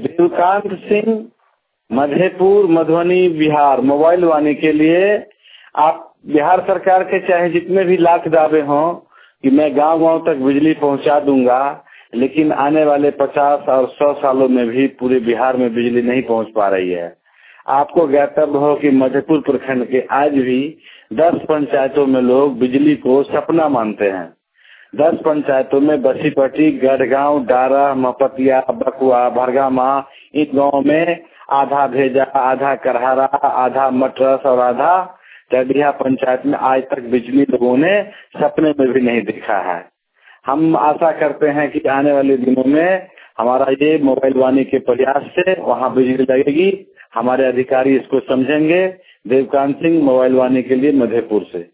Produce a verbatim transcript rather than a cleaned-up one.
Devkant Singh, Madhepur, Madhubani, Bihar. Mobile Vani के लिए आप बिहार सरकार के चाहे जितने भी लाख दावे हों कि मैं गांव गांव तक बिजली पहुंचा दूंगा, लेकिन आने वाले पचास और सौ सालों में भी पूरे बिहार में बिजली नहीं पहुंच पा रही है। आपको ज्ञातव्य हो कि मधेपुर प्रखंड के आज भी दस पंचायतों में लोग बिजली को सपना मानते हैं। दस पंचायतों में बसीपट्टी, गढ़गांव, डारा, मपतिया, बकुआ, भरगामा, इन गाँव में आधा भेजा, आधा करहारा, आधा मटरस और आधा टडिया पंचायत में आज तक बिजली लोगों ने सपने में भी नहीं देखा है। हम आशा करते हैं कि आने वाले दिनों में हमारा ये मोबाइल वाणी के प्रयास से वहाँ बिजली लगेगी। हमारे अधिकारी इसको समझेंगे। देवकांत सिंह, मोबाइल वाणी के लिए, मधेपुर से।